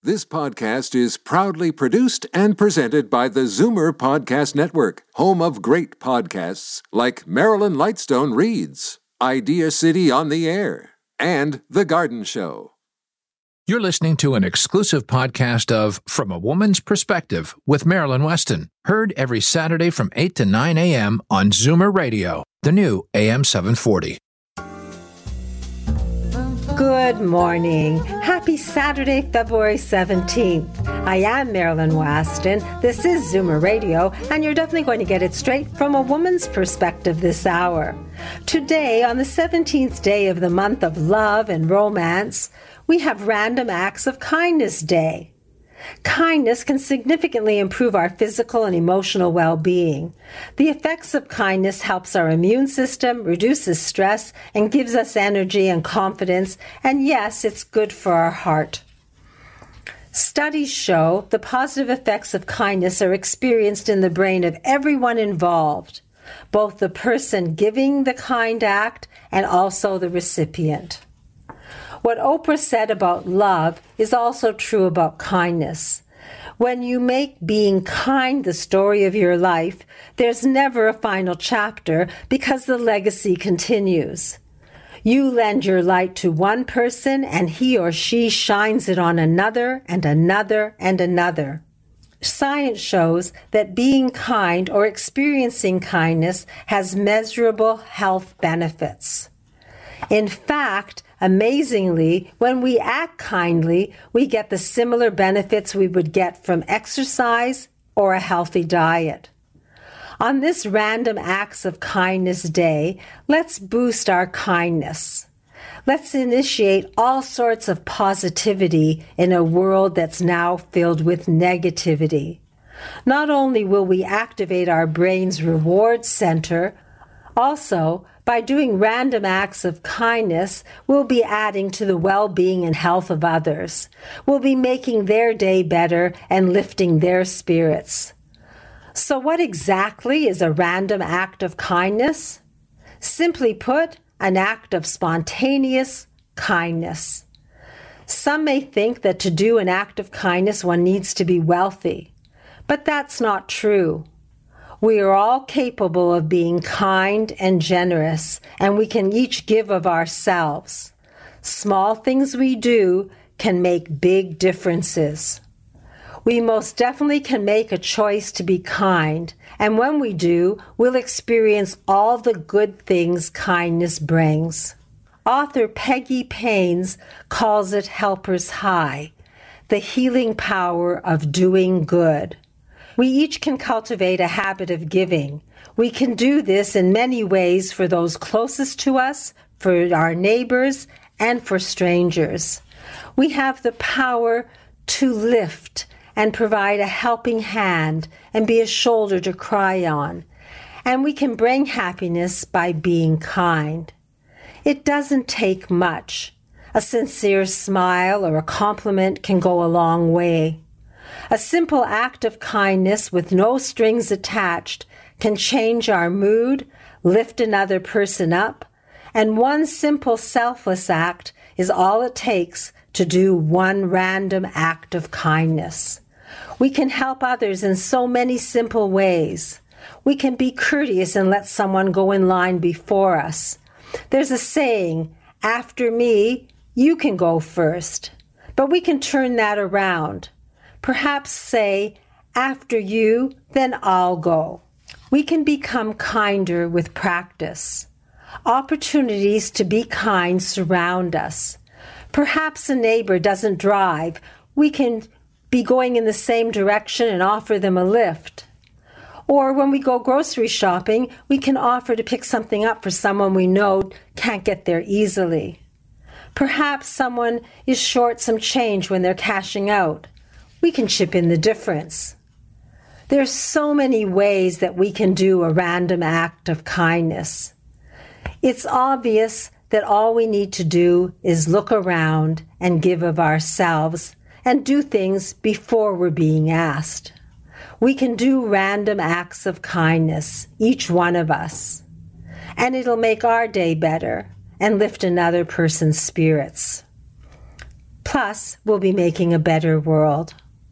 This podcast is proudly produced and presented by the Zoomer Podcast Network, home of great podcasts like Marilyn Lightstone Reads, Idea City on the Air, and The Garden Show. You're listening to an exclusive podcast of From a Woman's Perspective with Marilyn Weston, heard every Saturday from 8 to 9 a.m. on Zoomer Radio, the new AM 740. Good morning. Happy Saturday, February 17th. I am Marilyn Weston. This is Zoomer Radio, and you're definitely going to get it straight from a woman's perspective this hour. Today, on the 17th day of the month of love and romance, we have Random Acts of Kindness Day. Kindness can significantly improve our physical and emotional well-being. The effects of kindness helps our immune system, reduces stress, and gives us energy and confidence, and yes, it's good for our heart. Studies show the positive effects of kindness are experienced in the brain of everyone involved, both the person giving the kind act and also the recipient. What Oprah said about love is also true about kindness. When you make being kind the story of your life, there's never a final chapter because the legacy continues. You lend your light to one person and he or she shines it on another and another and another. Science shows that being kind or experiencing kindness has measurable health benefits. In fact, amazingly, when we act kindly, we get the similar benefits we would get from exercise or a healthy diet. On this Random Acts of Kindness Day, let's boost our kindness. Let's initiate all sorts of positivity in a world that's now filled with negativity. Not only will we activate our brain's reward center, also, by doing random acts of kindness, we'll be adding to the well-being and health of others. We'll be making their day better and lifting their spirits. So what exactly is a random act of kindness? Simply put, an act of spontaneous kindness. Some may think that to do an act of kindness one needs to be wealthy, but that's not true. We are all capable of being kind and generous, and we can each give of ourselves. Small things we do can make big differences. We most definitely can make a choice to be kind, and when we do, we'll experience all the good things kindness brings. Author Peggy Paynes calls it Helper's High, the healing power of doing good. We each can cultivate a habit of giving. We can do this in many ways for those closest to us, for our neighbors, and for strangers. We have the power to lift and provide a helping hand and be a shoulder to cry on. And we can bring happiness by being kind. It doesn't take much. A sincere smile or a compliment can go a long way. A simple act of kindness with no strings attached can change our mood, lift another person up, and one simple selfless act is all it takes to do one random act of kindness. We can help others in so many simple ways. We can be courteous and let someone go in line before us. There's a saying, after me, you can go first. But we can turn that around. Perhaps say, after you, then I'll go. We can become kinder with practice. Opportunities to be kind surround us. Perhaps a neighbor doesn't drive. We can be going in the same direction and offer them a lift. Or when we go grocery shopping, we can offer to pick something up for someone we know can't get there easily. Perhaps someone is short some change when they're cashing out. We can chip in the difference. There's so many ways that we can do a random act of kindness. It's obvious that all we need to do is look around and give of ourselves and do things before we're being asked. We can do random acts of kindness, each one of us, and it'll make our day better and lift another person's spirits. Plus, we'll be making a better world.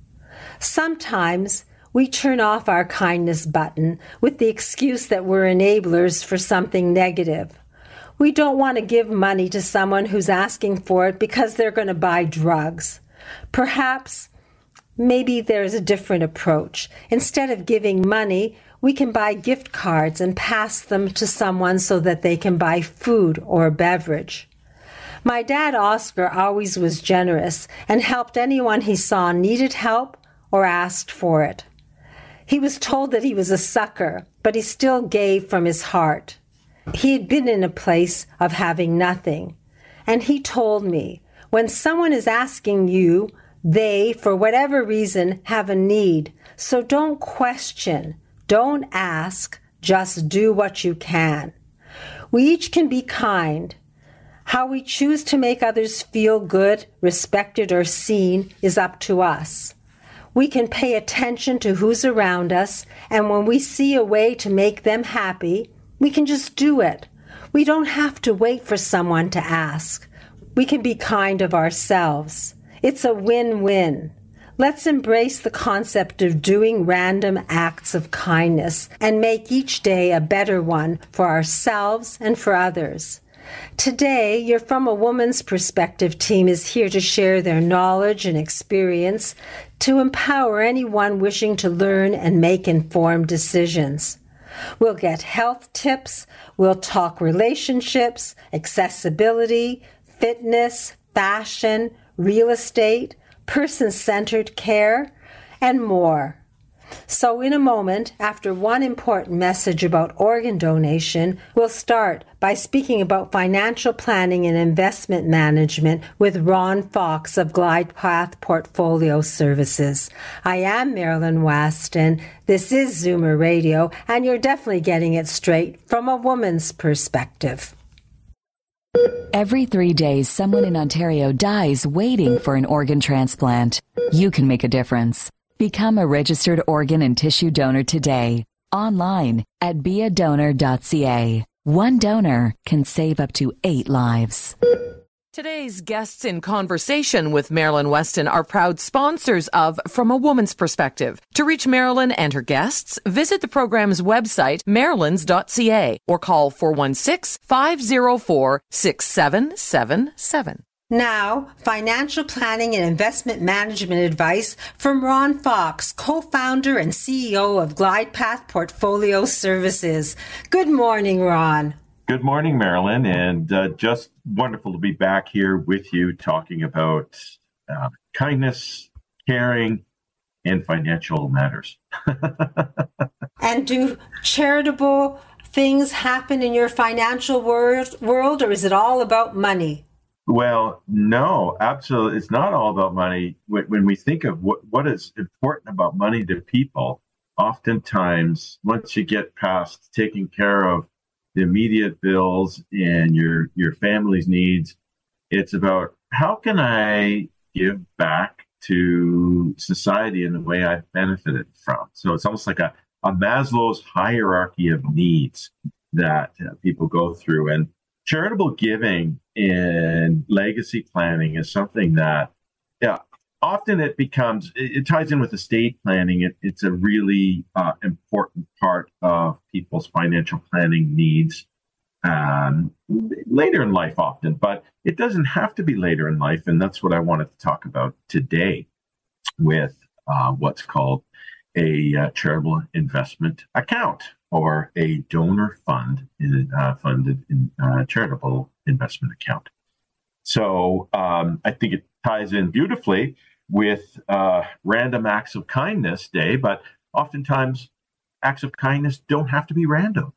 Sometimes we turn off our kindness button with the excuse that we're enablers for something negative. We don't want to give money to someone who's asking for it because they're going to buy drugs. Perhaps, maybe there's a different approach. Instead of giving money, we can buy gift cards and pass them to someone so that they can buy food or a beverage. My dad, Oscar, always was generous and helped anyone he saw needed help or asked for it. He was told that he was a sucker, but he still gave from his heart. He had been in a place of having nothing. And he told me, when someone is asking you, they, for whatever reason, have a need. So don't question, don't ask, just do what you can. We each can be kind. How we choose to make others feel good, respected, or seen is up to us. We can pay attention to who's around us, and when we see a way to make them happy, we can just do it. We don't have to wait for someone to ask. We can be kind of ourselves. It's a win-win. Let's embrace the concept of doing random acts of kindness and make each day a better one for ourselves and for others. Today, your From a Woman's Perspective team is here to share their knowledge and experience to empower anyone wishing to learn and make informed decisions. We'll get health tips, we'll talk relationships, accessibility, fitness, fashion, real estate, person-centered care, and more. So in a moment, after one important message about organ donation, we'll start by speaking about financial planning and investment management with Ron Fox of GlidePath Portfolio Services. I am Marilyn Weston. This is Zoomer Radio, and you're definitely getting it straight from a woman's perspective. Every 3 days, someone in Ontario dies waiting for an organ transplant. You can make a difference. Become a registered organ and tissue donor today, online at beadonor.ca. One donor can save up to 8 lives. Today's guests in conversation with Marilyn Weston are proud sponsors of From a Woman's Perspective. To reach Marilyn and her guests, visit the program's website, marilyns.ca, or call 416-504-6777. Now, financial planning and investment management advice from Ron Fox, co-founder and CEO of GlidePath Portfolio Services. Good morning, Ron. Good morning, Marilyn, and just wonderful to be back here with you talking about kindness, caring, and financial matters. And do charitable things happen in your financial world, or is it all about money? Well, no, absolutely. It's not all about money. When we think of what is important about money to people, oftentimes, once you get past taking care of the immediate bills and your family's needs, it's about how can I give back to society in the way I've benefited from. So it's almost like a Maslow's hierarchy of needs that people go through. And charitable giving and legacy planning is something that, often it ties in with estate planning. It's a really important part of people's financial planning needs later in life often, but it doesn't have to be later in life. And that's what I wanted to talk about today with what's called a charitable investment account, or a donor funded charitable investment account. So I think it ties in beautifully with Random Acts of Kindness Day, but oftentimes acts of kindness don't have to be random.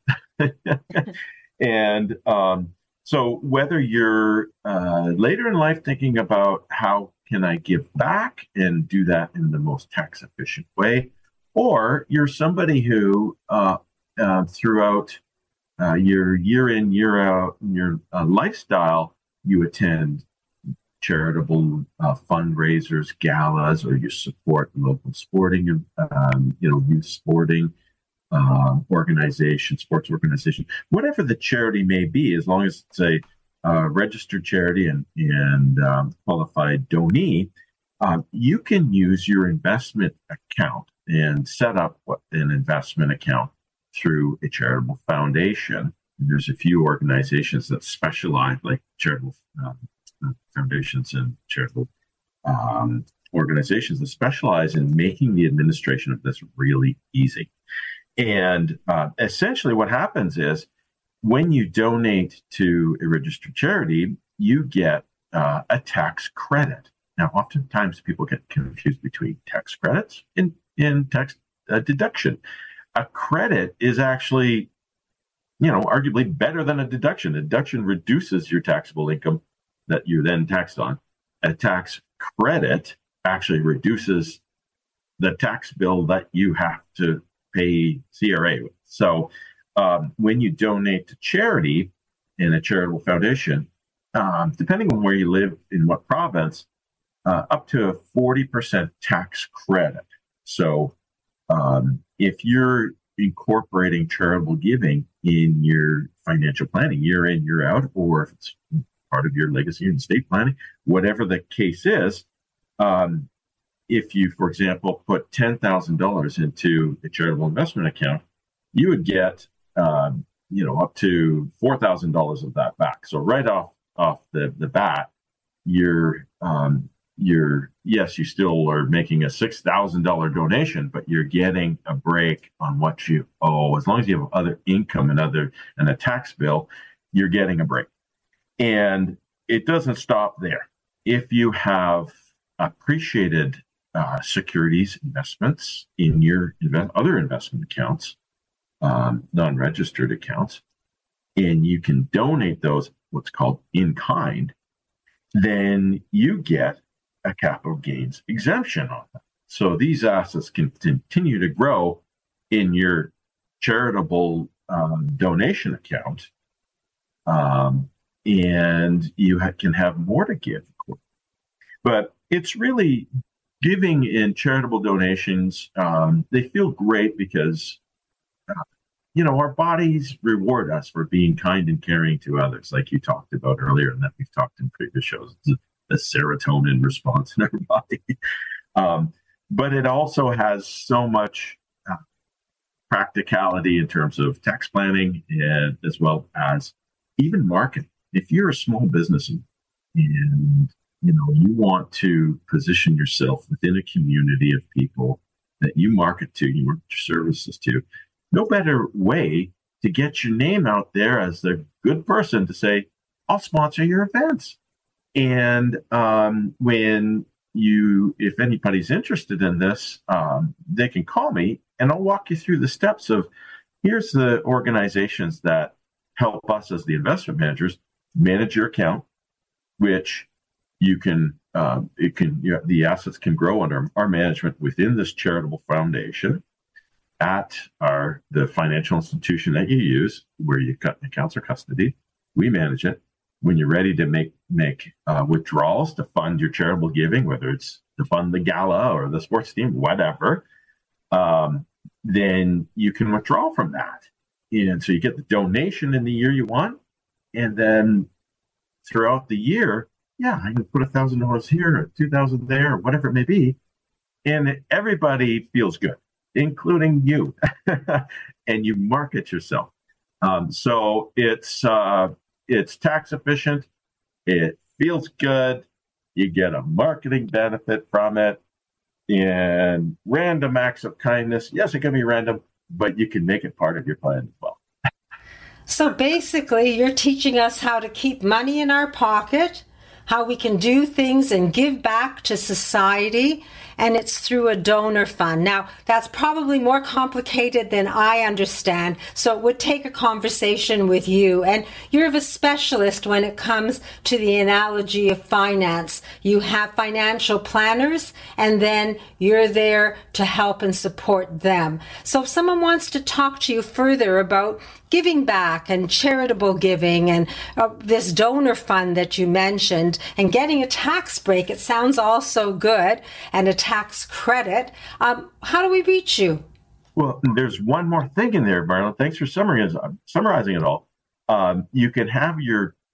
And so whether you're later in life thinking about how can I give back and do that in the most tax efficient way, or you're somebody who throughout your year in, year out, your lifestyle, you attend charitable fundraisers, galas, or you support local sporting, youth sporting organization, sports organization, whatever the charity may be, as long as it's registered charity and qualified donee, you can use your investment account and set up an investment account through a charitable foundation. There's a few organizations that specialize, like charitable foundations and charitable organizations that specialize in making the administration of this really easy. And essentially what happens is when you donate to a registered charity, you get a tax credit. Now, oftentimes people get confused between tax credits and tax deduction. A credit is actually, arguably better than a deduction. A deduction reduces your taxable income that you're then taxed on. A tax credit actually reduces the tax bill that you have to pay CRA with. So when you donate to charity in a charitable foundation, depending on where you live in what province, up to a 40% tax credit. So if you're incorporating charitable giving in your financial planning, year in, year out, or if it's part of your legacy and estate planning, whatever the case is, if you, for example, put $10,000 into a charitable investment account, you would get, up to $4,000 of that back. So right off the bat, you still are making a $6,000 donation, but you're getting a break on what you owe. As long as you have other income and a tax bill, you're getting a break. And it doesn't stop there. If you have appreciated securities investments in your other investment accounts, non-registered accounts, and you can donate those, what's called in kind, then you get a capital gains exemption on them. So these assets can continue to grow in your charitable donation account, and you can have more to give. But it's really giving in charitable donations. They feel great because, our bodies reward us for being kind and caring to others, like you talked about earlier, and that we've talked in previous shows. The serotonin response in our body. But it also has so much practicality in terms of tax planning and as well as even marketing. If you're a small business and you want to position yourself within a community of people that you market to, you market your services to, no better way to get your name out there as the good person to say, I'll sponsor your events. And if anybody's interested in this, they can call me and I'll walk you through the steps of, here's the organizations that help us as the investment managers manage your account, which the assets can grow under our management within this charitable foundation at the financial institution that you use, where you cut accounts or custody. We manage it. When you're ready to make withdrawals to fund your charitable giving, whether it's to fund the gala or the sports team, whatever, then you can withdraw from that. And so you get the donation in the year you want. And then throughout the year, I can put $1,000 here or $2,000 there, or whatever it may be. And everybody feels good, including you. And you market yourself. So it's tax efficient. It feels good. You get a marketing benefit from it. And random acts of kindness. Yes, it can be random, but you can make it part of your plan as well. So basically, you're teaching us how to keep money in our pocket, how we can do things and give back to society, and it's through a donor fund. Now, that's probably more complicated than I understand, so it would take a conversation with you. And you're a specialist when it comes to the analogy of finance. You have financial planners, and then you're there to help and support them. So if someone wants to talk to you further about giving back and charitable giving and this donor fund that you mentioned and getting a tax break, it sounds all so good, and a tax credit. How do we reach you? Well, there's one more thing in there, Marlon. Thanks for summarizing it all. You can have your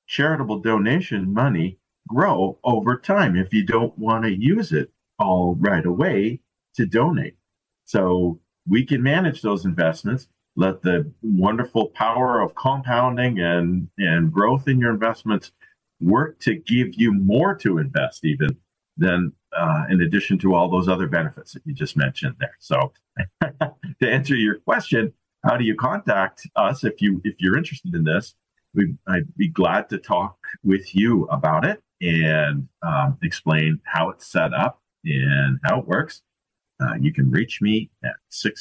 charitable donation money grow over time if you don't want to use it all right away to donate. So we can manage those investments, let the wonderful power of compounding and growth in your investments work to give you more to invest even than in addition to all those other benefits that you just mentioned there. So to answer your question, how do you contact us if you're interested in this? I'd be glad to talk with you about it and explain how it's set up and how it works. You can reach me at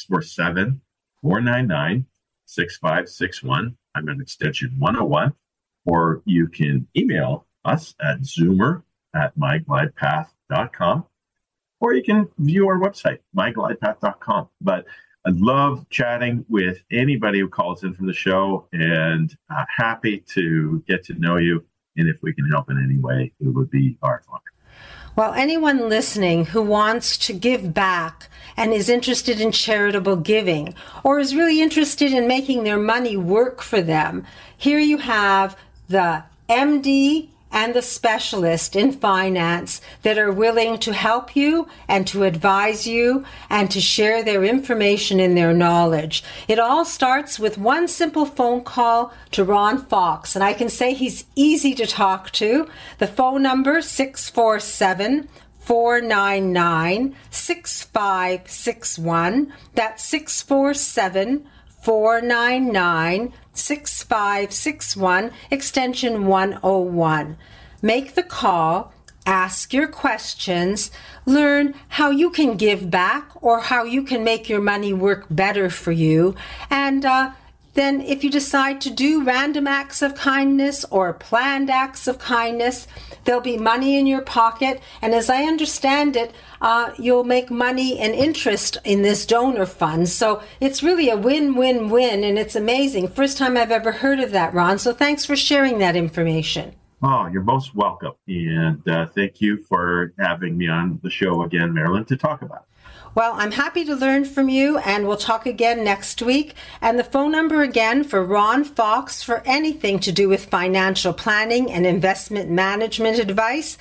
647-499-6561. I'm at extension 101. Or you can email us at zoomer@myglidepath.com. Or you can view our website, myglidepath.com. But I love chatting with anybody who calls in from the show, and happy to get to know you. And if we can help in any way, it would be our honor. Well, anyone listening who wants to give back and is interested in charitable giving or is really interested in making their money work for them, here you have the MD and the specialist in finance that are willing to help you and to advise you and to share their information and their knowledge. It all starts with one simple phone call to Ron Fox, and I can say he's easy to talk to. The phone number 647-499-6561. That's 647-499-6561, extension 101. Make the call, ask your questions, learn how you can give back or how you can make your money work better for you, and then if you decide to do random acts of kindness or planned acts of kindness, there'll be money in your pocket. And as I understand it, you'll make money and interest in this donor fund. So it's really a win-win-win, and it's amazing. First time I've ever heard of that, Ron. So thanks for sharing that information. Oh, you're most welcome. And thank you for having me on the show again, Marilyn, to talk about it. Well, I'm happy to learn from you, and we'll talk again next week. And the phone number again for Ron Fox for anything to do with financial planning and investment management advice,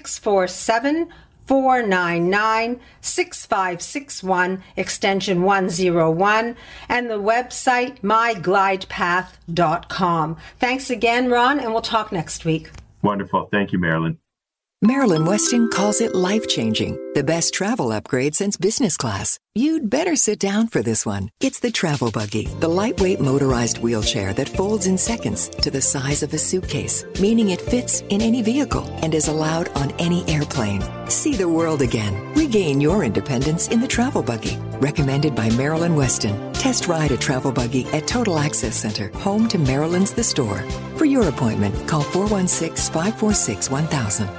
647-499-6561, extension 101, and the website myglidepath.com. Thanks again, Ron, and we'll talk next week. Wonderful. Thank you, Marilyn. Marilyn Weston calls it life-changing, the best travel upgrade since business class. You'd better sit down for this one. It's the Travel Buggy, the lightweight motorized wheelchair that folds in seconds to the size of a suitcase, meaning it fits in any vehicle and is allowed on any airplane. See the world again. Regain your independence in the Travel Buggy. Recommended by Marilyn Weston. Test ride a Travel Buggy at Total Access Center, home to Marilyn's The Store. For your appointment, call 416-546-1000.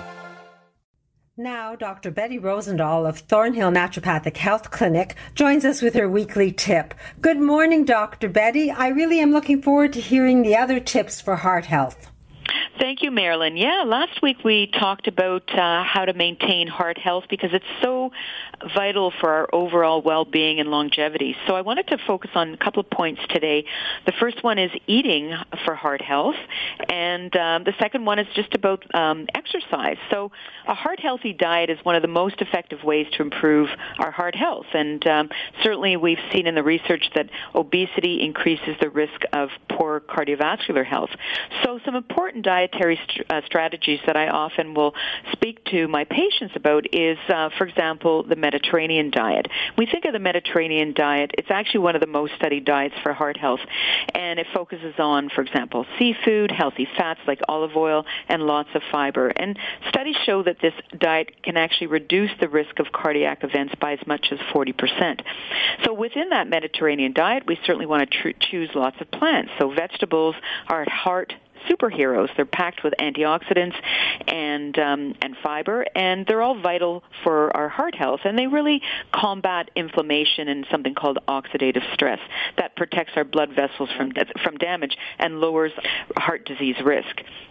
Now, Dr. Betty Rosendahl of Thornhill Naturopathic Health Clinic joins us with her weekly tip. Good morning, Dr. Betty. I really am looking forward to hearing the other tips for heart health. Thank you, Marilyn. Yeah, last week we talked about how to maintain heart health because it's so vital for our overall well-being and longevity. So I wanted to focus on a couple of points today. The first one is eating for heart health, and the second one is just about exercise. So a heart-healthy diet is one of the most effective ways to improve our heart health, and certainly we've seen in the research that obesity increases the risk of poor cardiovascular health. So some important dietary strategies that I often will speak to my patients about is, for example, the Mediterranean diet. We think of the Mediterranean diet, it's actually one of the most studied diets for heart health, and it focuses on, for example, seafood, healthy fats like olive oil, and lots of fiber. And studies show that this diet can actually reduce the risk of cardiac events by as much as 40%. So within that Mediterranean diet, we certainly want to choose lots of plants. So vegetables are heart superheroes. They're packed with antioxidants and fiber, and they're all vital for our heart health, and they really combat inflammation and something called oxidative stress that protects our blood vessels from damage and lowers heart disease risk.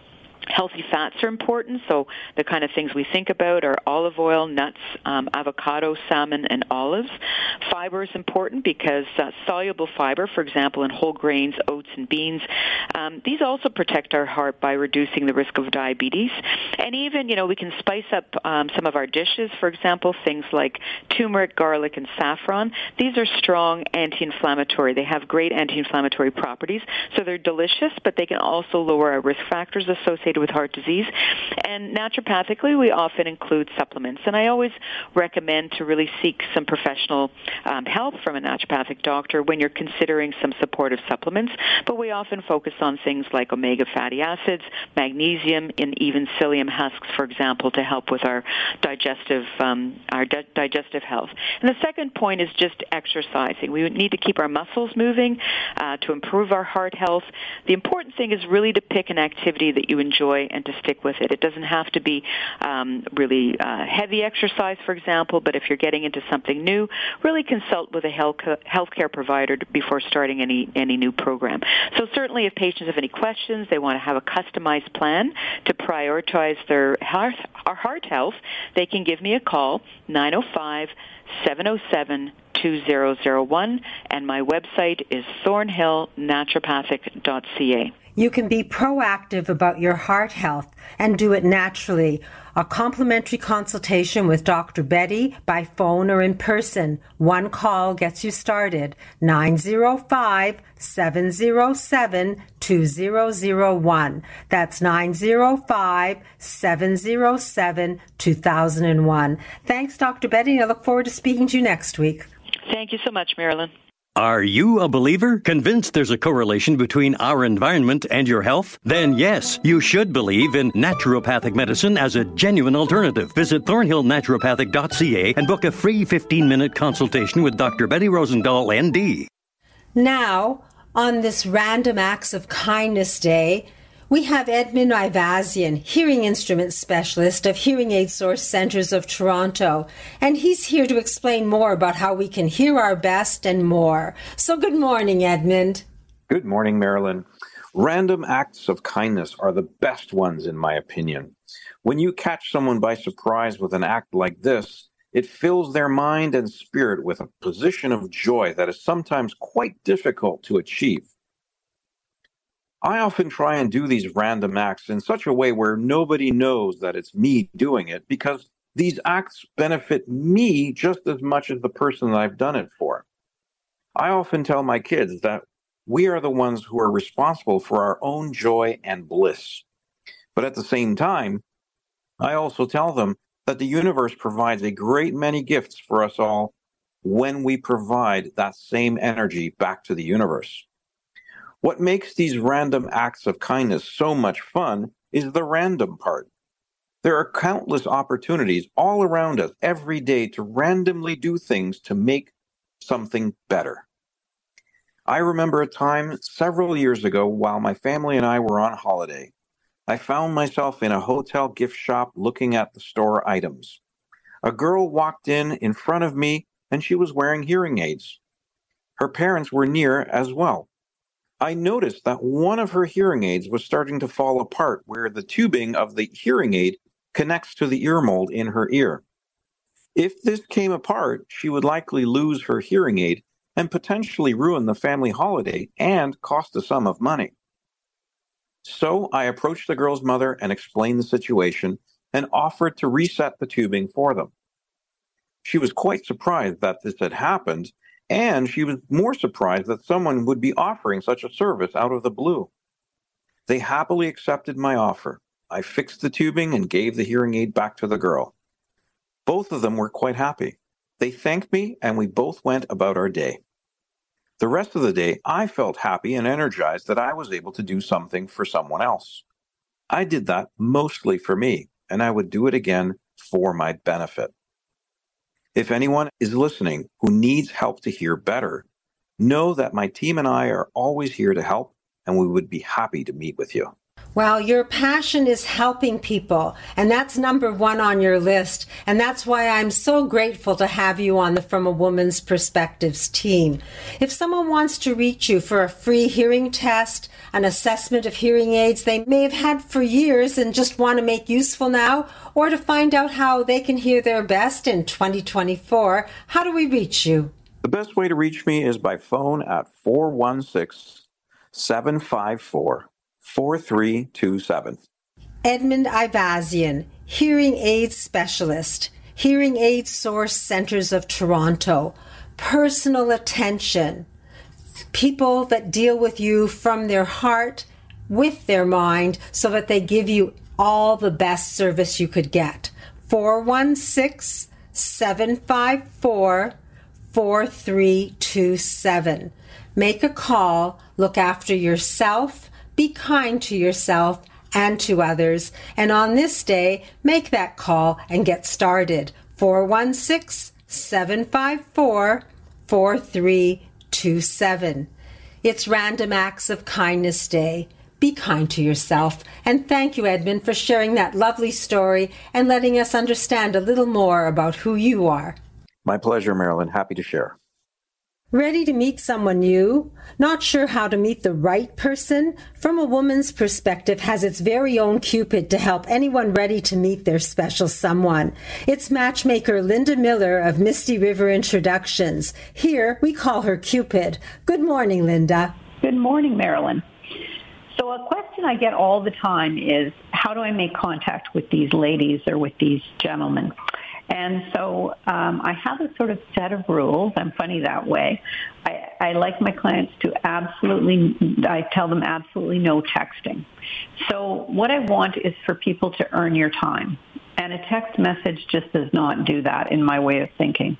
Healthy fats are important, so the kind of things we think about are olive oil, nuts, avocado, salmon, and olives. Fiber is important because soluble fiber, for example, in whole grains, oats, and beans, these also protect our heart by reducing the risk of diabetes. And even, we can spice up some of our dishes, for example, things like turmeric, garlic, and saffron. These are strong anti-inflammatory. They have great anti-inflammatory properties, so they're delicious, but they can also lower our risk factors associated with heart disease. And naturopathically, we often include supplements. And I always recommend to really seek some professional help from a naturopathic doctor when you're considering some supportive supplements. But we often focus on things like omega fatty acids, magnesium, and even psyllium husks, for example, to help with our digestive health. And the second point is just exercising. We need to keep our muscles moving to improve our heart health. The important thing is really to pick an activity that you enjoy and to stick with it. It doesn't have to be really heavy exercise, for example, but if you're getting into something new, really consult with a healthcare provider before starting any new program. So certainly if patients have any questions, they want to have a customized plan to prioritize their heart health, they can give me a call, 905-707-2001, and my website is thornhillnaturopathic.ca. You can be proactive about your heart health and do it naturally. A complimentary consultation with Dr. Betty by phone or in person. One call gets you started. 905-707-2001. That's 905-707-2001. Thanks, Dr. Betty. I look forward to speaking to you next week. Thank you so much, Marilyn. Are you a believer? Convinced there's a correlation between our environment and your health? Then yes, you should believe in naturopathic medicine as a genuine alternative. Visit thornhillnaturopathic.ca and book a free 15-minute consultation with Dr. Betty Rosendahl, ND. Now, on this Random Acts of Kindness Day, we have Edmund Ivazian, hearing instrument specialist of Hearing Aid Source Centers of Toronto, and he's here to explain more about how we can hear our best and more. So good morning, Edmund. Good morning, Marilyn. Random acts of kindness are the best ones, in my opinion. When you catch someone by surprise with an act like this, it fills their mind and spirit with a position of joy that is sometimes quite difficult to achieve. I often try and do these random acts in such a way where nobody knows that it's me doing it, because these acts benefit me just as much as the person that I've done it for. I often tell my kids that we are the ones who are responsible for our own joy and bliss. But at the same time, I also tell them that the universe provides a great many gifts for us all when we provide that same energy back to the universe. What makes these random acts of kindness so much fun is the random part. There are countless opportunities all around us every day to randomly do things to make something better. I remember a time several years ago while my family and I were on holiday. I found myself in a hotel gift shop looking at the store items. A girl walked in front of me, and she was wearing hearing aids. Her parents were near as well. I noticed that one of her hearing aids was starting to fall apart where the tubing of the hearing aid connects to the ear mold in her ear. If this came apart, she would likely lose her hearing aid and potentially ruin the family holiday and cost a sum of money. So I approached the girl's mother and explained the situation and offered to reset the tubing for them. She was quite surprised that this had happened, and she was more surprised that someone would be offering such a service out of the blue. They happily accepted my offer. I fixed the tubing and gave the hearing aid back to the girl. Both of them were quite happy. They thanked me, and we both went about our day. The rest of the day, I felt happy and energized that I was able to do something for someone else. I did that mostly for me, and I would do it again for my benefit. If anyone is listening who needs help to hear better, know that my team and I are always here to help, and we would be happy to meet with you. Well, your passion is helping people, and that's number one on your list. And that's why I'm so grateful to have you on the From a Woman's Perspectives team. If someone wants to reach you for a free hearing test, an assessment of hearing aids they may have had for years and just want to make useful now, or to find out how they can hear their best in 2024, how do we reach you? The best way to reach me is by phone at 416-754-4327. Edmund Ivazian, Hearing Aids Specialist, Hearing Aid Source Centers of Toronto, personal attention, people that deal with you from their heart, with their mind, so that they give you all the best service you could get. 416-754-4327. Make a call, look after yourself, be kind to yourself and to others, and on this day, make that call and get started. 416-754-4327. It's Random Acts of Kindness Day. Be kind to yourself, and thank you, Edmund, for sharing that lovely story and letting us understand a little more about who you are. My pleasure, Marilyn. Happy to share. Ready to meet someone new? Not sure how to meet the right person? From a Woman's Perspective has its very own Cupid to help anyone ready to meet their special someone. It's matchmaker Linda Miller of Misty River Introductions. Here, we call her Cupid. Good morning, Linda. Good morning, Marilyn. So a question I get all the time is, how do I make contact with these ladies or with these gentlemen? And so I have a sort of set of rules. I'm funny that way. I like my clients to I tell them absolutely no texting. So what I want is for people to earn your time. And a text message just does not do that in my way of thinking.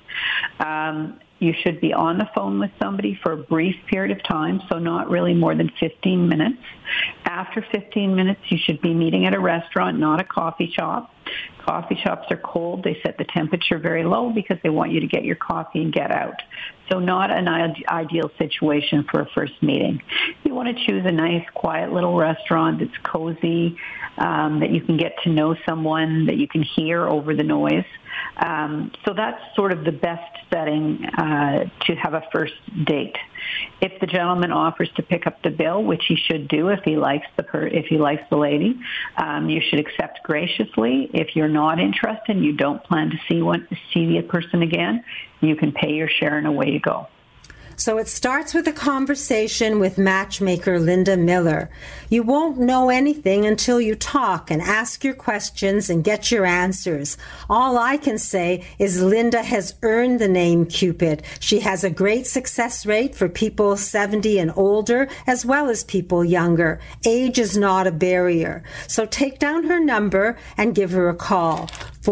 You should be on the phone with somebody for a brief period of time, so not really more than 15 minutes. After 15 minutes, you should be meeting at a restaurant, not a coffee shop. Coffee shops are cold. They set the temperature very low because they want you to get your coffee and get out. So not an ideal situation for a first meeting. You want to choose a nice, quiet little restaurant that's cozy, that you can get to know someone, that you can hear over the noise. So that's sort of the best setting to have a first date. If the gentleman offers to pick up the bill, which he should do if he likes the lady, you should accept graciously. If you're not interested and you don't plan to see the person again, you can pay your share and away you go. So it starts with a conversation with matchmaker Linda Miller. You won't know anything until you talk and ask your questions and get your answers. All I can say is Linda has earned the name Cupid. She has a great success rate for people 70 and older, as well as people younger. Age is not a barrier. So take down her number and give her a call.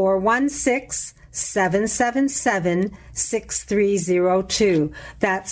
416-777-6302. That's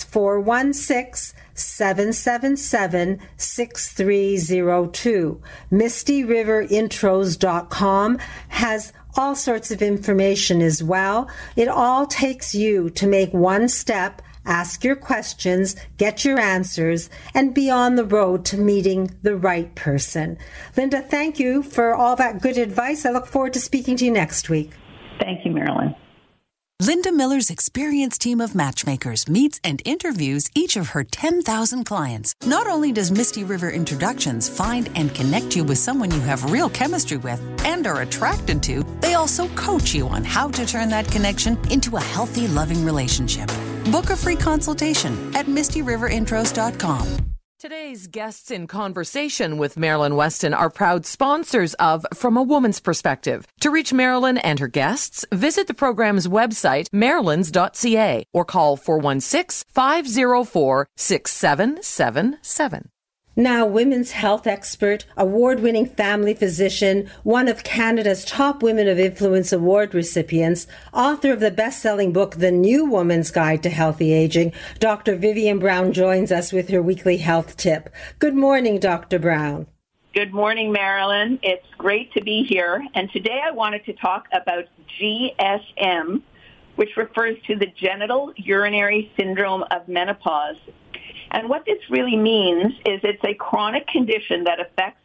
416-777-6302. MistyRiverIntros.com has all sorts of information as well. It all takes you to make one step, ask your questions, get your answers, and be on the road to meeting the right person. Linda, thank you for all that good advice. I look forward to speaking to you next week. Thank you, Marilyn. Linda Miller's experienced team of matchmakers meets and interviews each of her 10,000 clients. Not only does Misty River Introductions find and connect you with someone you have real chemistry with and are attracted to, they also coach you on how to turn that connection into a healthy, loving relationship. Book a free consultation at MistyRiverIntros.com. Today's guests in conversation with Marilyn Weston are proud sponsors of From a Woman's Perspective. To reach Marilyn and her guests, visit the program's website, marilyns.ca, or call 416-504-6777. Now, women's health expert, award-winning family physician, one of Canada's top Women of Influence Award recipients, author of the best-selling book, The New Woman's Guide to Healthy Aging, Dr. Vivian Brown joins us with her weekly health tip. Good morning, Dr. Brown. Good morning, Marilyn. It's great to be here. And today I wanted to talk about GSM, which refers to the genital urinary syndrome of menopause. And what this really means is it's a chronic condition that affects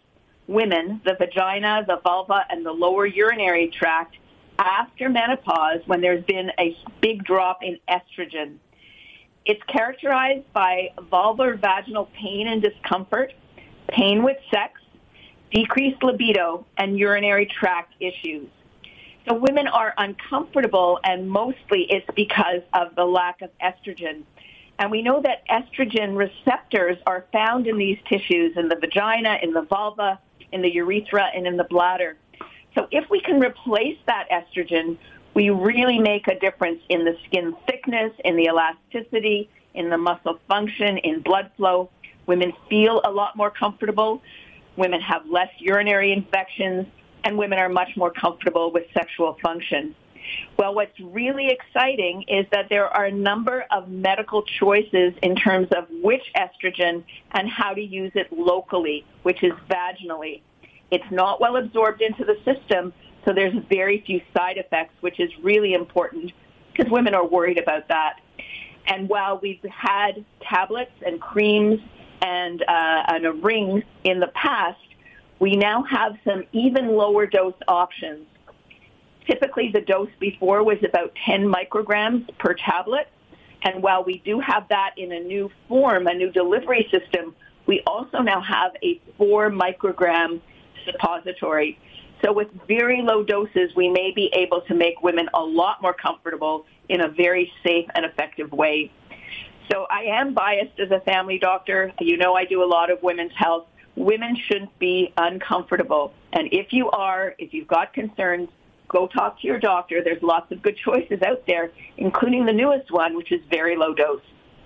women, the vagina, the vulva, and the lower urinary tract after menopause when there's been a big drop in estrogen. It's characterized by vulvar vaginal pain and discomfort, pain with sex, decreased libido, and urinary tract issues. So women are uncomfortable, and mostly it's because of the lack of estrogen. And we know that estrogen receptors are found in these tissues, in the vagina, in the vulva, in the urethra, and in the bladder. So if we can replace that estrogen, we really make a difference in the skin thickness, in the elasticity, in the muscle function, in blood flow. Women feel a lot more comfortable. Women have less urinary infections, and women are much more comfortable with sexual function. Well, what's really exciting is that there are a number of medical choices in terms of which estrogen and how to use it locally, which is vaginally. It's not well absorbed into the system, so there's very few side effects, which is really important because women are worried about that. And while we've had tablets and creams and a ring in the past, we now have some even lower dose options. Typically, the dose before was about 10 micrograms per tablet. And while we do have that in a new form, a new delivery system, we also now have a 4 microgram suppository. So with very low doses, we may be able to make women a lot more comfortable in a very safe and effective way. So I am biased as a family doctor. You know, I do a lot of women's health. Women shouldn't be uncomfortable. And if you are, if you've got concerns, go talk to your doctor. There's lots of good choices out there, including the newest one, which is very low dose.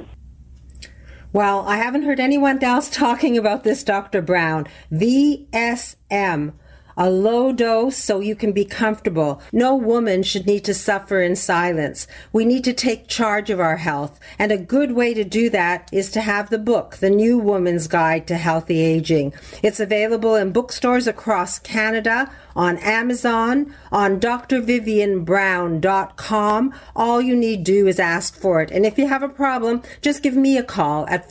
Well, I haven't heard anyone else talking about this, Dr. Brown. VSM. A low dose so you can be comfortable. No woman should need to suffer in silence. We need to take charge of our health. And a good way to do that is to have the book, The New Woman's Guide to Healthy Aging. It's available in bookstores across Canada, on Amazon, on drvivianbrown.com. All you need to do is ask for it. And if you have a problem, just give me a call at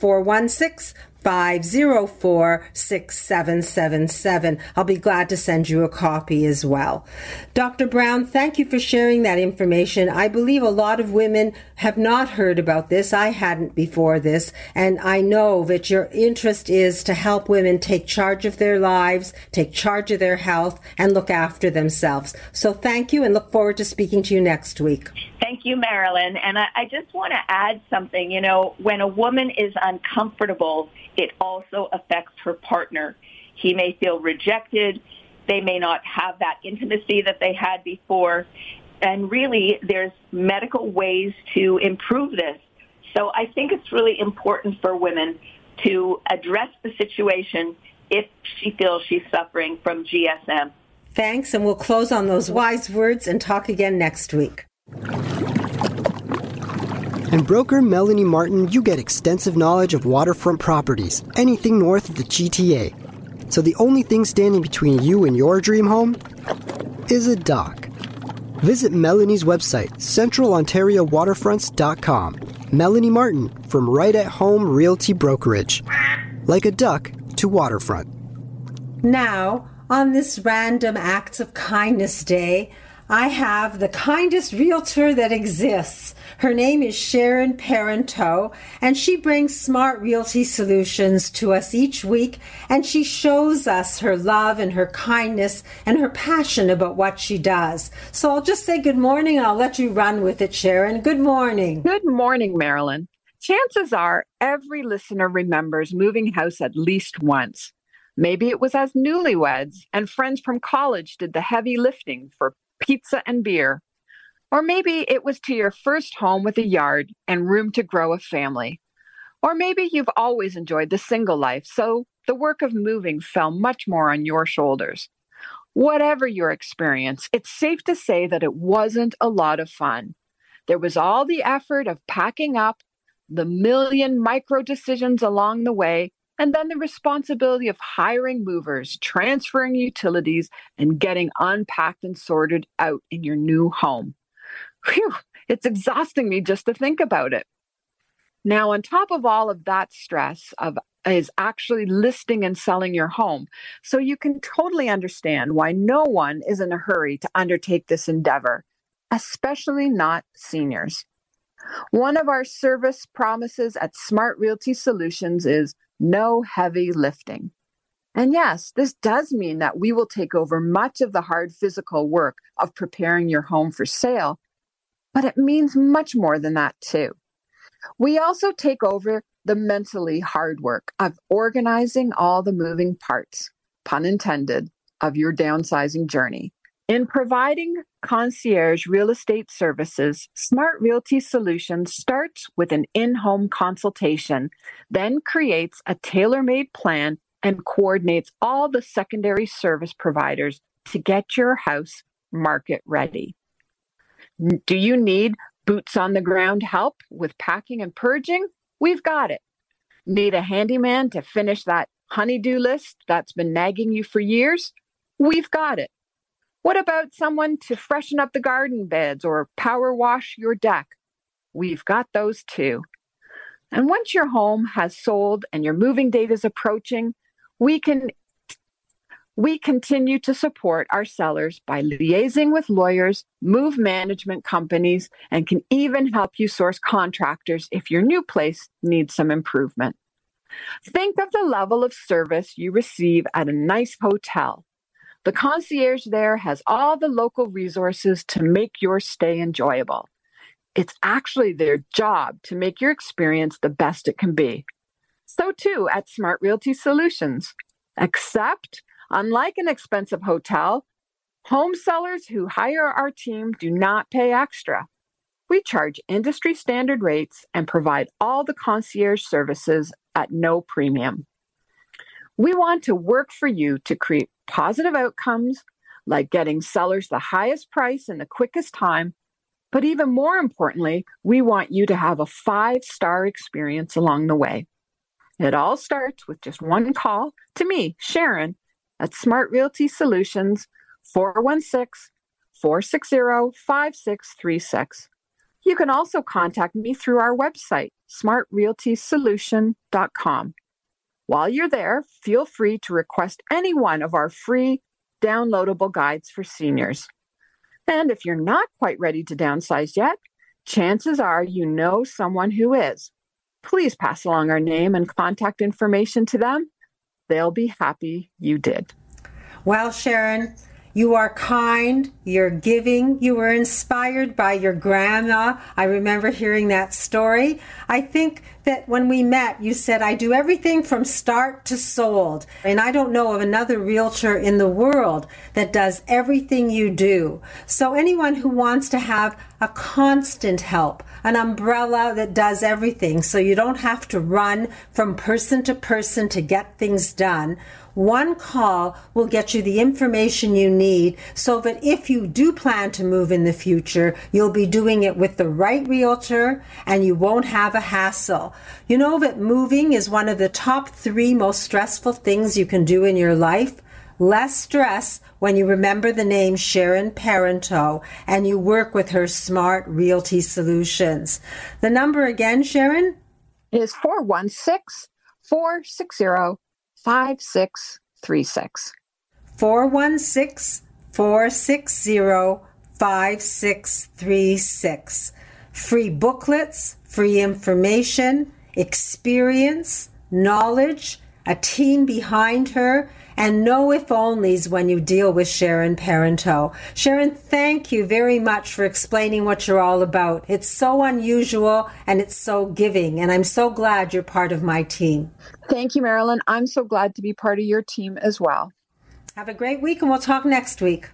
416-504-6777. I'll be glad to send you a copy as well. Dr. Brown, thank you for sharing that information. I believe a lot of women have not heard about this. I hadn't before this, and I know that your interest is to help women take charge of their lives, take charge of their health, and look after themselves. So thank you, and look forward to speaking to you next week. Thank you, Marilyn. And I just want to add something. You know, when a woman is uncomfortable, it also affects her partner. He may feel rejected. They may not have that intimacy that they had before. And really, there's medical ways to improve this. So I think it's really important for women to address the situation if she feels she's suffering from GSM. Thanks, and we'll close on those wise words and talk again next week. And broker Melanie Martin, you get extensive knowledge of waterfront properties, anything north of the GTA. So the only thing standing between you and your dream home is a dock. Visit Melanie's website, centralontariowaterfronts.com. Melanie Martin from Right at Home Realty Brokerage. Like a duck to waterfront. Now, on this random Acts of Kindness Day, I have the kindest realtor that exists. Her name is Sharon Parenteau, and she brings smart realty solutions to us each week, and she shows us her love and her kindness and her passion about what she does. So I'll just say good morning, and I'll let you run with it, Sharon. Good morning. Good morning, Marilyn. Chances are every listener remembers moving house at least once. Maybe it was as newlyweds and friends from college did the heavy lifting for pizza and beer. Or maybe it was to your first home with a yard and room to grow a family. Or maybe you've always enjoyed the single life, so the work of moving fell much more on your shoulders. Whatever your experience, it's safe to say that it wasn't a lot of fun. There was all the effort of packing up, the million micro decisions along the way, and then the responsibility of hiring movers, transferring utilities, and getting unpacked and sorted out in your new home. Whew, it's exhausting me just to think about it. Now, on top of all of that stress of is actually listing and selling your home. So you can totally understand why no one is in a hurry to undertake this endeavor, especially not seniors. One of our service promises at Smart Realty Solutions is no heavy lifting. And yes, this does mean that we will take over much of the hard physical work of preparing your home for sale, but it means much more than that too. We also take over the mentally hard work of organizing all the moving parts, pun intended, of your downsizing journey. In providing concierge real estate services, Smart Realty Solutions starts with an in-home consultation, then creates a tailor-made plan and coordinates all the secondary service providers to get your house market ready. Do you need boots on the ground help with packing and purging? We've got it. Need a handyman to finish that honey-do list that's been nagging you for years? We've got it. What about someone to freshen up the garden beds or power wash your deck? We've got those too. And once your home has sold and your moving date is approaching, we continue to support our sellers by liaising with lawyers, move management companies, and can even help you source contractors if your new place needs some improvement. Think of the level of service you receive at a nice hotel. The concierge there has all the local resources to make your stay enjoyable. It's actually their job to make your experience the best it can be. So too at Smart Realty Solutions. Except, unlike an expensive hotel, home sellers who hire our team do not pay extra. We charge industry standard rates and provide all the concierge services at no premium. We want to work for you to create positive outcomes, like getting sellers the highest price in the quickest time. But even more importantly, we want you to have a 5-star experience along the way. It all starts with just one call to me, Sharon, at Smart Realty Solutions, 416-460-5636. You can also contact me through our website, smartrealtysolution.com. While you're there, feel free to request any one of our free downloadable guides for seniors. And if you're not quite ready to downsize yet, chances are you know someone who is. Please pass along our name and contact information to them. They'll be happy you did. Well, Sharon, you are kind, you're giving, you were inspired by your grandma. I remember hearing that story. I think that when we met, you said, I do everything from start to sold. And I don't know of another realtor in the world that does everything you do. So anyone who wants to have a constant help, an umbrella that does everything, so you don't have to run from person to person to get things done, one call will get you the information you need so that if you do plan to move in the future, you'll be doing it with the right realtor and you won't have a hassle. You know that moving is one of the top 3 most stressful things you can do in your life. Less stress when you remember the name Sharon Parento and you work with her Smart Realty Solutions. The number again, Sharon? Is 416-460-5636. 416-460-5636. Free booklets, free information, experience, knowledge, a team behind her, and no if-onlys when you deal with Sharon Parento. Sharon, thank you very much for explaining what you're all about. It's so unusual and it's so giving, and I'm so glad you're part of my team. Thank you, Marilyn. I'm so glad to be part of your team as well. Have a great week, and we'll talk next week.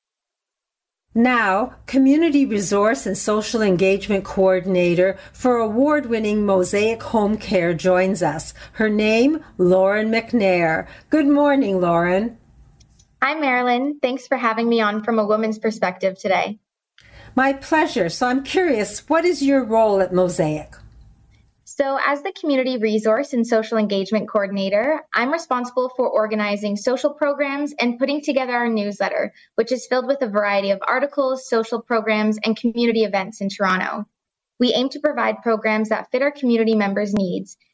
Now, Community Resource and Social Engagement Coordinator for award-winning Mosaic Home Care joins us. Her name, Lauren McNair. Good morning, Lauren. Hi, Marilyn. Thanks for having me on From a Woman's Perspective today. My pleasure. So I'm curious, what is your role at Mosaic? So as the Community Resource and Social Engagement Coordinator, I'm responsible for organizing social programs and putting together our newsletter, which is filled with a variety of articles, social programs, and community events in Toronto. We aim to provide programs that fit our community members' needs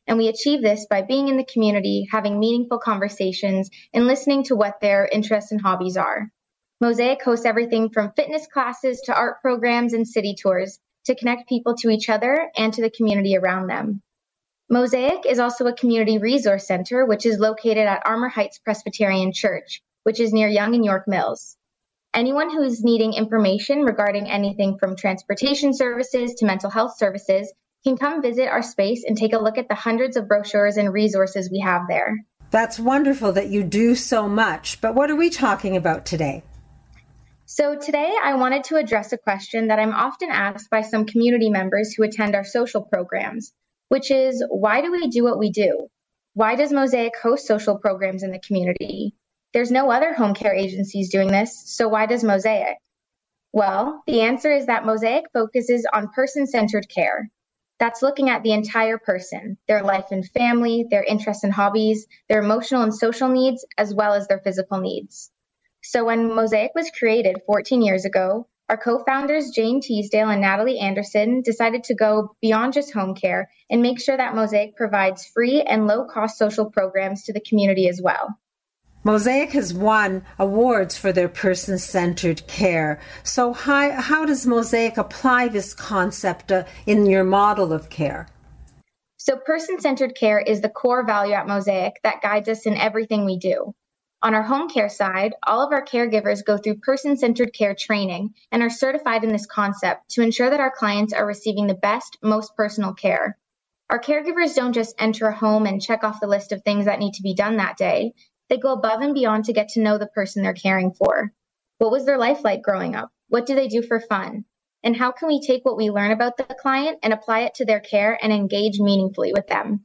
And we achieve this by being in the community, having meaningful conversations, and listening to what their interests and hobbies are. Mosaic hosts everything from fitness classes to art programs and city tours to connect people to each other and to the community around them. Mosaic is also a community resource center, which is located at Armour Heights Presbyterian Church, which is near Yonge and York Mills. Anyone who's needing information regarding anything from transportation services to mental health services can come visit our space and take a look at the hundreds of brochures and resources we have there. That's wonderful that you do so much, but what are we talking about today? So today I wanted to address a question that I'm often asked by some community members who attend our social programs, which is, why do we do what we do? Why does Mosaic host social programs in the community? There's no other home care agencies doing this, so why does Mosaic? Well, the answer is that Mosaic focuses on person-centered care. That's looking at the entire person, their life and family, their interests and hobbies, their emotional and social needs, as well as their physical needs. So when Mosaic was created 14 years ago, our co-founders Jane Teasdale and Natalie Anderson decided to go beyond just home care and make sure that Mosaic provides free and low-cost social programs to the community as well. Mosaic has won awards for their person-centered care. So how does Mosaic apply this concept in your model of care? So person-centered care is the core value at Mosaic that guides us in everything we do. On our home care side, all of our caregivers go through person-centered care training and are certified in this concept to ensure that our clients are receiving the best, most personal care. Our caregivers don't just enter a home and check off the list of things that need to be done that day. They go above and beyond to get to know the person they're caring for. What was their life like growing up? What do they do for fun? And how can we take what we learn about the client and apply it to their care and engage meaningfully with them?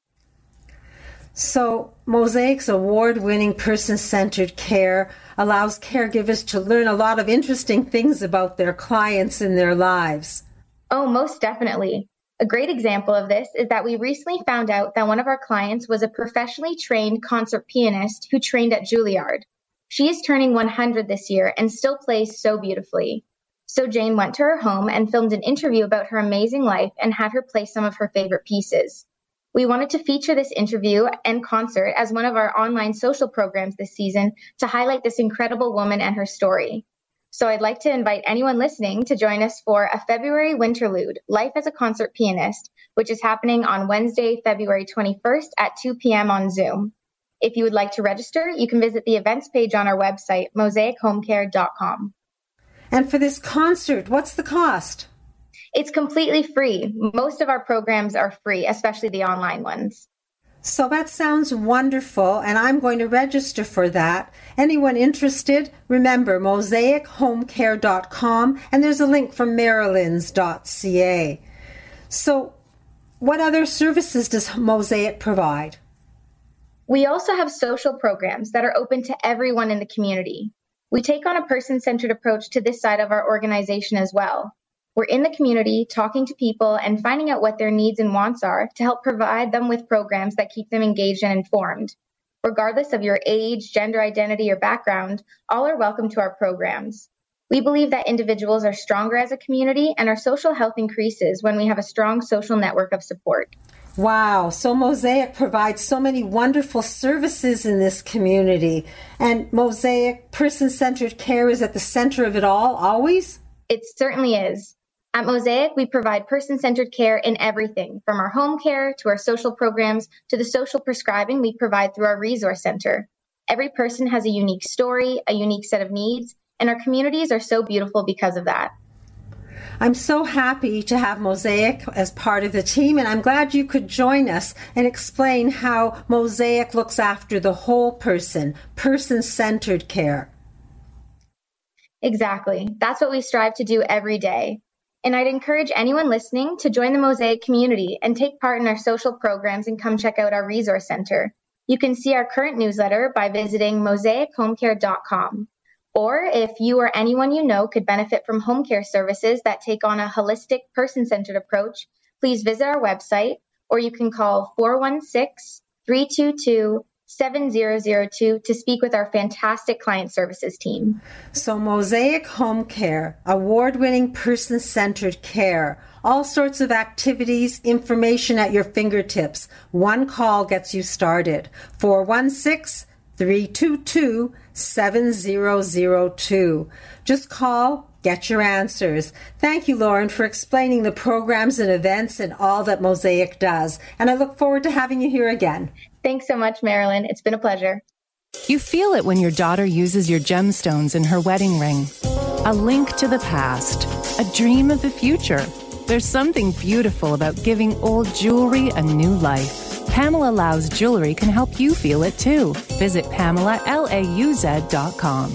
So Mosaic's award-winning person-centered care allows caregivers to learn a lot of interesting things about their clients and their lives. Oh, most definitely. A great example of this is that we recently found out that one of our clients was a professionally trained concert pianist who trained at Juilliard. She is turning 100 this year and still plays so beautifully. So Jane went to her home and filmed an interview about her amazing life and had her play some of her favorite pieces. We wanted to feature this interview and concert as one of our online social programs this season to highlight this incredible woman and her story. So I'd like to invite anyone listening to join us for a February Winterlude, Life as a Concert Pianist, which is happening on Wednesday, February 21st at 2 p.m. on Zoom. If you would like to register, you can visit the events page on our website, mosaichomecare.com. And for this concert, what's the cost? It's completely free. Most of our programs are free, especially the online ones. So that sounds wonderful, and I'm going to register for that. Anyone interested, remember mosaichomecare.com, and there's a link from marylands.ca. So what other services does Mosaic provide? We also have social programs that are open to everyone in the community. We take on a person-centered approach to this side of our organization as well. We're in the community, talking to people and finding out what their needs and wants are to help provide them with programs that keep them engaged and informed. Regardless of your age, gender identity, or background, all are welcome to our programs. We believe that individuals are stronger as a community and our social health increases when we have a strong social network of support. Wow, so Mosaic provides so many wonderful services in this community. And Mosaic person-centered care is at the center of it all, always? It certainly is. At Mosaic, we provide person-centered care in everything, from our home care to our social programs to the social prescribing we provide through our resource center. Every person has a unique story, a unique set of needs, and our communities are so beautiful because of that. I'm so happy to have Mosaic as part of the team, and I'm glad you could join us and explain how Mosaic looks after the whole person, person-centered care. Exactly. That's what we strive to do every day. And I'd encourage anyone listening to join the Mosaic community and take part in our social programs and come check out our resource center. You can see our current newsletter by visiting mosaichomecare.com. Or if you or anyone you know could benefit from home care services that take on a holistic, person-centered approach, please visit our website, or you can call 416-322-6999 7002 to speak with our fantastic client services team. So Mosaic Home Care, award-winning person-centered care, all sorts of activities, information at your fingertips. One call gets you started. 416-322-7002. Just call. Get your answers. Thank you, Lauren, for explaining the programs and events and all that Mosaic does. And I look forward to having you here again. Thanks so much, Marilyn. It's been a pleasure. You feel it when your daughter uses your gemstones in her wedding ring. A link to the past, a dream of the future. There's something beautiful about giving old jewelry a new life. Pamela Lauz Jewelry can help you feel it too. Visit PamelaLauz.com.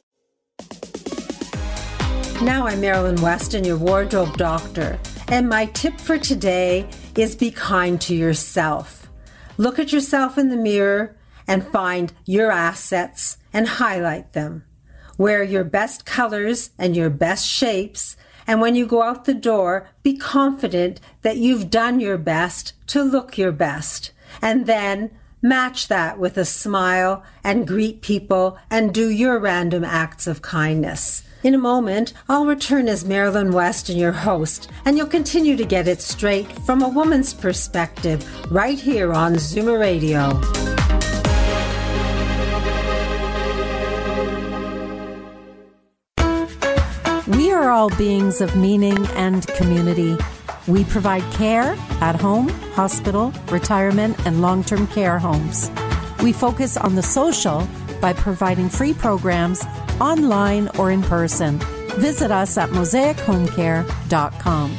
Now I'm Marilyn Weston, your wardrobe doctor, and my tip for today is be kind to yourself. Look at yourself in the mirror and find your assets and highlight them. Wear your best colors and your best shapes, and when you go out the door, be confident that you've done your best to look your best, and then match that with a smile and greet people and do your random acts of kindness. In a moment, I'll return as Marilyn Weston, your host, and you'll continue to get it straight from a woman's perspective right here on Zoomer Radio. We are all beings of meaning and community. We provide care at home, hospital, retirement, and long-term care homes. We focus on the social by providing free programs online or in person. Visit us at mosaichomecare.com.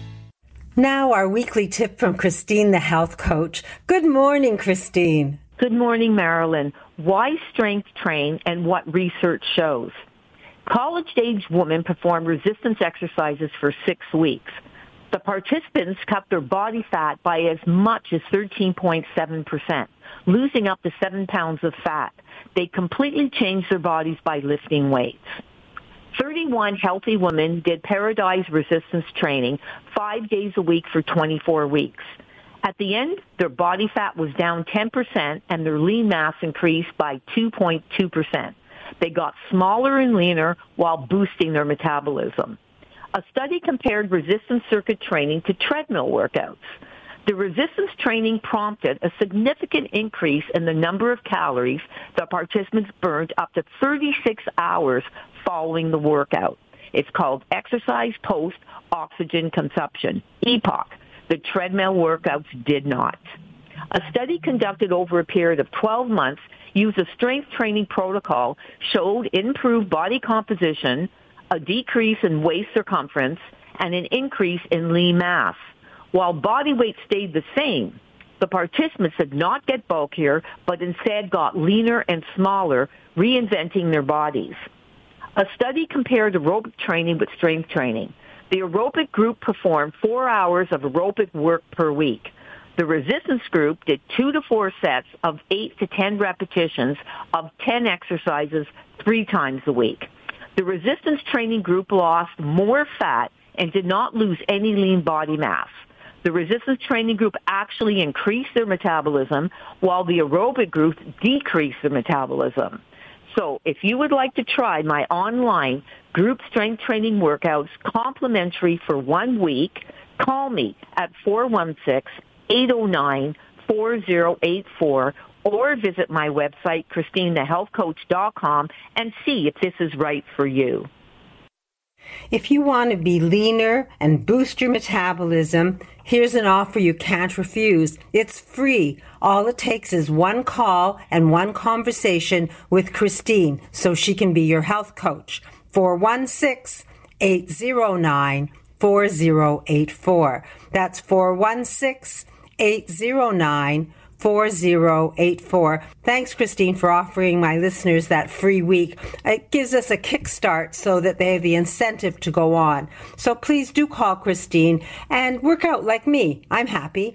Now our weekly tip from Christine, the health coach. Good morning, Christine. Good morning, Marilyn. Why strength train and what research shows? College-aged women performed resistance exercises for 6 weeks. The participants cut their body fat by as much as 13.7%, losing up to 7 pounds of fat. They completely changed their bodies by lifting weights. 31 healthy women did Paradise resistance training 5 days a week for 24 weeks. At the end, their body fat was down 10% and their lean mass increased by 2.2%. They got smaller and leaner while boosting their metabolism. A study compared resistance circuit training to treadmill workouts. The resistance training prompted a significant increase in the number of calories the participants burned up to 36 hours following the workout. It's called exercise post-oxygen consumption, EPOC. The treadmill workouts did not. A study conducted over a period of 12 months used a strength training protocol showed improved body composition, a decrease in waist circumference, and an increase in lean mass. While body weight stayed the same, the participants did not get bulkier, but instead got leaner and smaller, reinventing their bodies. A study compared aerobic training with strength training. The aerobic group performed 4 hours of aerobic work per week. The resistance group did 2 to 4 sets of 8 to 10 repetitions of 10 exercises 3 times a week. The resistance training group lost more fat and did not lose any lean body mass. The resistance training group actually increased their metabolism, while the aerobic group decreased their metabolism. So if you would like to try my online group strength training workouts complimentary for 1 week, call me at 416-809-4084 or visit my website, ChristineTheHealthCoach.com, and see if this is right for you. If you want to be leaner and boost your metabolism, here's an offer you can't refuse. It's free. All it takes is one call and one conversation with Christine so she can be your health coach. 416-809-4084. That's 416-809-4084. Thanks, Christine, for offering my listeners that free week. It gives us a kickstart so that they have the incentive to go on. So please do call Christine and work out like me. I'm happy.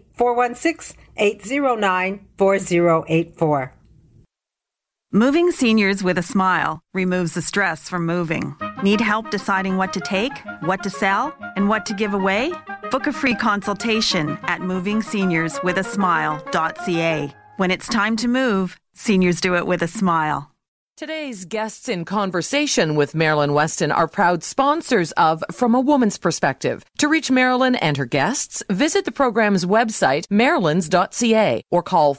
416-809-4084. Moving seniors with a smile removes the stress from moving. Need help deciding what to take, what to sell, and what to give away? Book a free consultation at movingseniorswithasmile.ca. When it's time to move, Seniors do it with a smile. Today's guests in conversation with Marilyn Weston are proud sponsors of From a Woman's Perspective. To reach Marilyn and her guests, visit the program's website, marilyns.ca, or call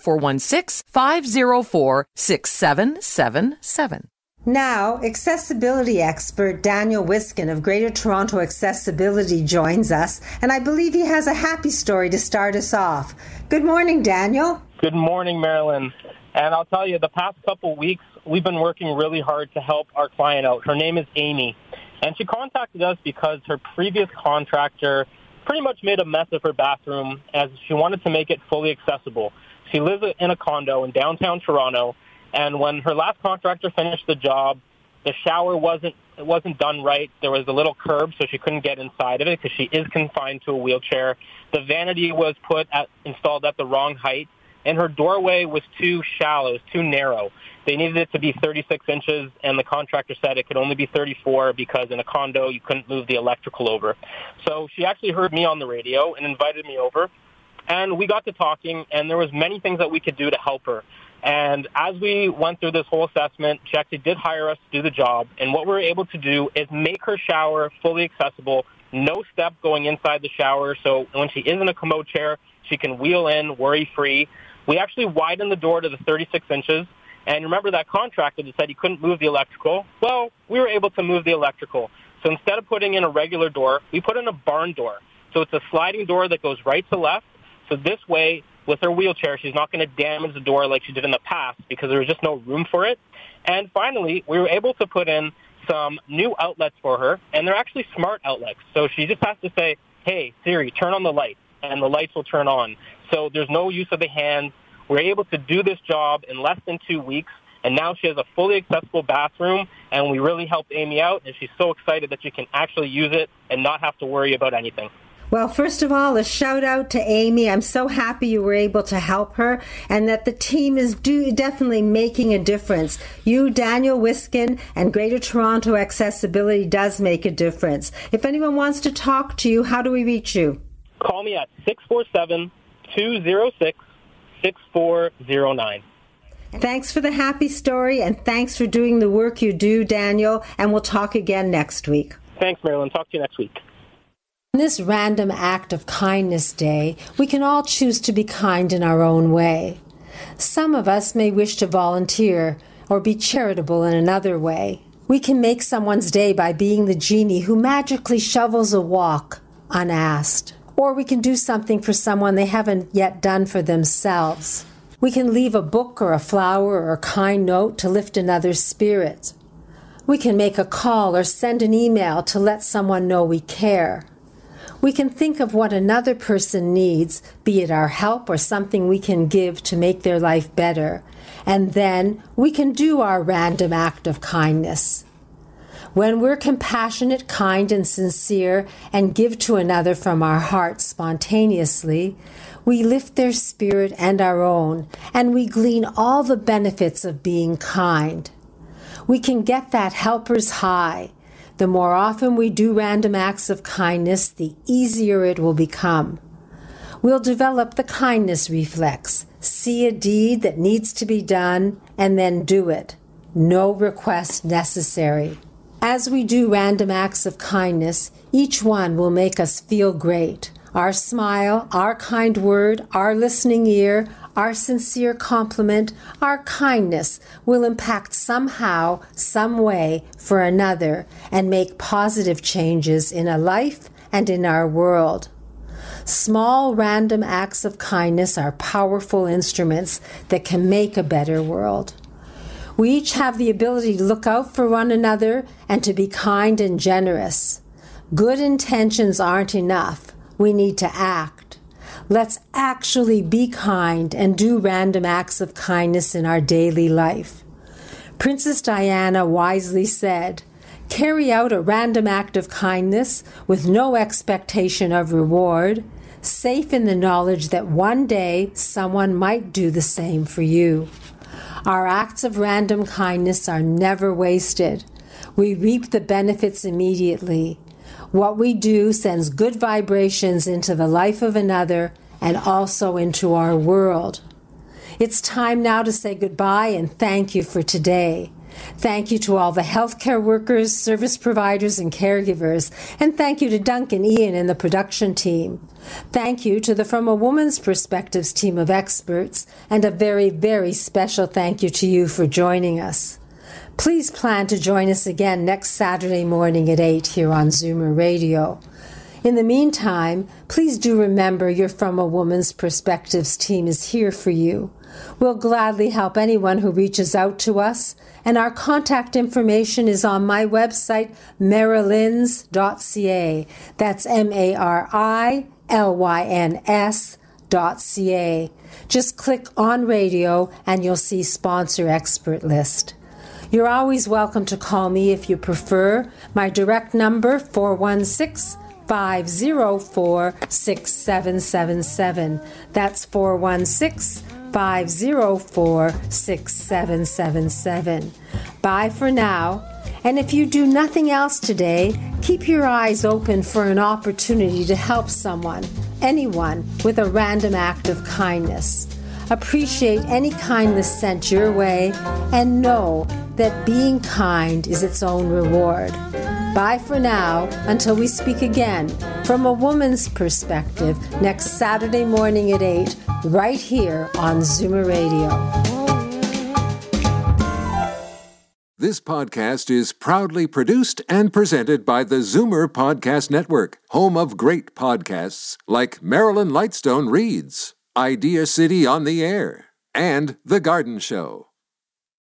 416-504-6777. Now, accessibility expert Daniel Wiskin of Greater Toronto Accessibility joins us, and I believe he has a happy story to start us off. Good morning, Daniel. Good morning, Marilyn. And I'll tell you, the past couple weeks, we've been working really hard to help our client out. Her name is Amy, and she contacted us because her previous contractor pretty much made a mess of her bathroom as she wanted to make it fully accessible. She lives in a condo in downtown Toronto, and when her last contractor finished the job, the shower wasn't done right. There was a little curb, so she couldn't get inside of it because she is confined to a wheelchair. The vanity was installed at the wrong height, and her doorway was too shallow, too narrow. They needed it to be 36 inches, and the contractor said it could only be 34 because in a condo you couldn't move the electrical over. So she actually heard me on the radio and invited me over, and we got to talking, and there was many things that we could do to help her. And as we went through this whole assessment, she actually did hire us to do the job, and what we were able to do is make her shower fully accessible, no step going inside the shower, so when she is in a commode chair, she can wheel in worry-free. We actually widened the door to the 36 inches, and remember that contractor that said he couldn't move the electrical? Well, we were able to move the electrical. So instead of putting in a regular door, we put in a barn door. So it's a sliding door that goes right to left. So this way, with her wheelchair, she's not going to damage the door like she did in the past because there was just no room for it. And finally, we were able to put in some new outlets for her, and they're actually smart outlets. So she just has to say, hey, Siri, turn on the light, and the lights will turn on. So there's no use of the hands. We're able to do this job in less than 2 weeks, and now she has a fully accessible bathroom, and we really helped Amy out, and she's so excited that she can actually use it and not have to worry about anything. Well, first of all, a shout out to Amy. I'm so happy you were able to help her and that the team is definitely making a difference. You, Daniel Wiskin, and Greater Toronto Accessibility does make a difference. If anyone wants to talk to you, how do we reach you? Call me at 647-206-6409. Thanks for the happy story, and thanks for doing the work you do, Daniel, and we'll talk again next week. Thanks, Marilyn. Talk to you next week. On this Random Act of Kindness Day, we can all choose to be kind in our own way. Some of us may wish to volunteer or be charitable in another way. We can make someone's day by being the genie who magically shovels a walk unasked. Or we can do something for someone they haven't yet done for themselves. We can leave a book or a flower or a kind note to lift another's spirit. We can make a call or send an email to let someone know we care. We can think of what another person needs, be it our help or something we can give to make their life better, and then we can do our random act of kindness. When we're compassionate, kind, and sincere and give to another from our hearts spontaneously, we lift their spirit and our own, and we glean all the benefits of being kind. We can get that helper's high. The more often we do random acts of kindness, the easier it will become. We'll develop the kindness reflex, see a deed that needs to be done, and then do it. No request necessary. As we do random acts of kindness, each one will make us feel great. Our smile, our kind word, our listening ear, our sincere compliment, our kindness will impact somehow, some way for another and make positive changes in a life and in our world. Small random acts of kindness are powerful instruments that can make a better world. We each have the ability to look out for one another and to be kind and generous. Good intentions aren't enough. We need to act. Let's actually be kind and do random acts of kindness in our daily life. Princess Diana wisely said, "Carry out a random act of kindness with no expectation of reward, safe in the knowledge that one day someone might do the same for you." Our acts of random kindness are never wasted. We reap the benefits immediately. What we do sends good vibrations into the life of another and also into our world. It's time now to say goodbye and thank you for today. Thank you to all the healthcare workers, service providers, and caregivers. And thank you to Duncan, Ian, and the production team. Thank you to the From a Woman's Perspectives team of experts. And a very, very special thank you to you for joining us. Please plan to join us again next Saturday morning at 8 here on Zoomer Radio. In the meantime, please do remember your From a Woman's Perspectives team is here for you. We'll gladly help anyone who reaches out to us, and our contact information is on my website, marilyns.ca. That's MARILYNS.ca. Just click on radio and you'll see sponsor expert list. You're always welcome to call me if you prefer. My direct number, 416-504-6777. That's 416-504-6777. Bye for now. And if you do nothing else today, keep your eyes open for an opportunity to help someone, anyone, with a random act of kindness. Appreciate any kindness sent your way and know that being kind is its own reward. Bye for now until we speak again from a woman's perspective next Saturday morning at 8 right here on Zoomer Radio. This podcast is proudly produced and presented by the Zoomer Podcast Network, home of great podcasts like Marilyn Lightstone Reads, Idea City on the Air, and The Garden Show.